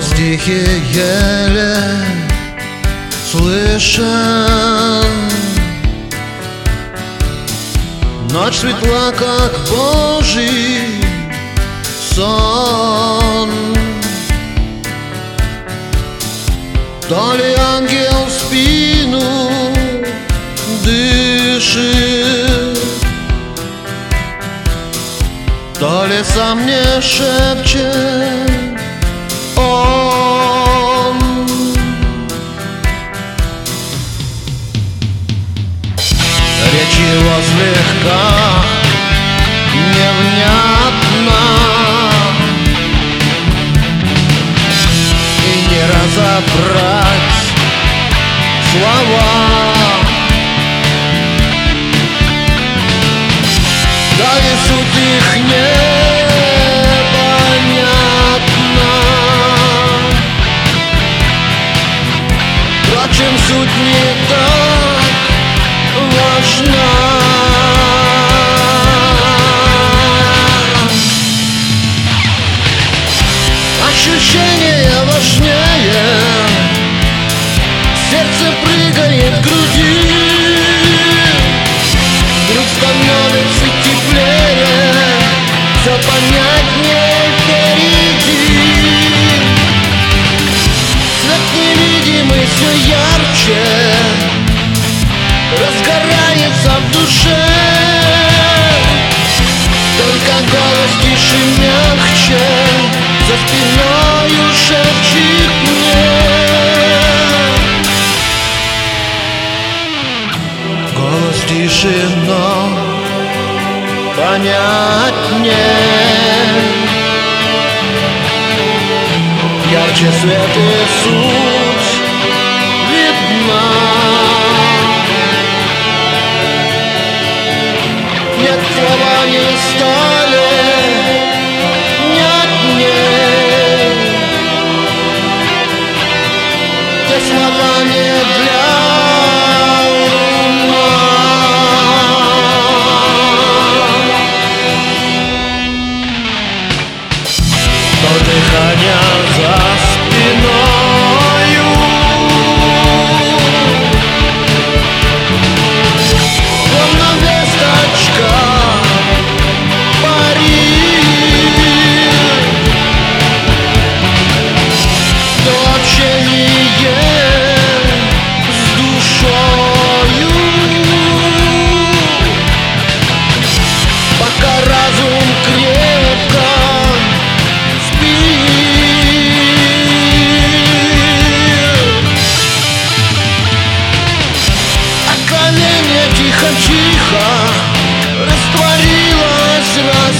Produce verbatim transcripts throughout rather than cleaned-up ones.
Голос тихий еле слышен. Ночь светла, как Божий сон. То ли ангел в спину дышит, то ли сам мне шепчет он. Речь его слегка невнятна, и не разобрать слова. Да и суть их непонятна. Впрочем, суть не так важна. Ощущение важнее, сердце прыгает в груди, вдруг становится теплее, все понятнее впереди. Свет невидимый все ярче разгорается в душе, только голос тише, мягче за спиною шепчет мне. Голос тише, но понятнее, ярче свет и суть видна. Нет, слова не стали, нет, нет, те слова не для ума. То дыхание за спиною, словно весточка парит, то общение с душою, пока разум крепко тихо растворилась,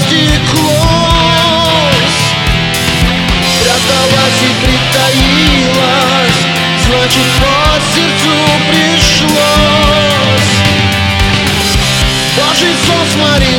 растеклась, спряталась и притаилась, значит, по сердцу пришлось. Божий сон сморил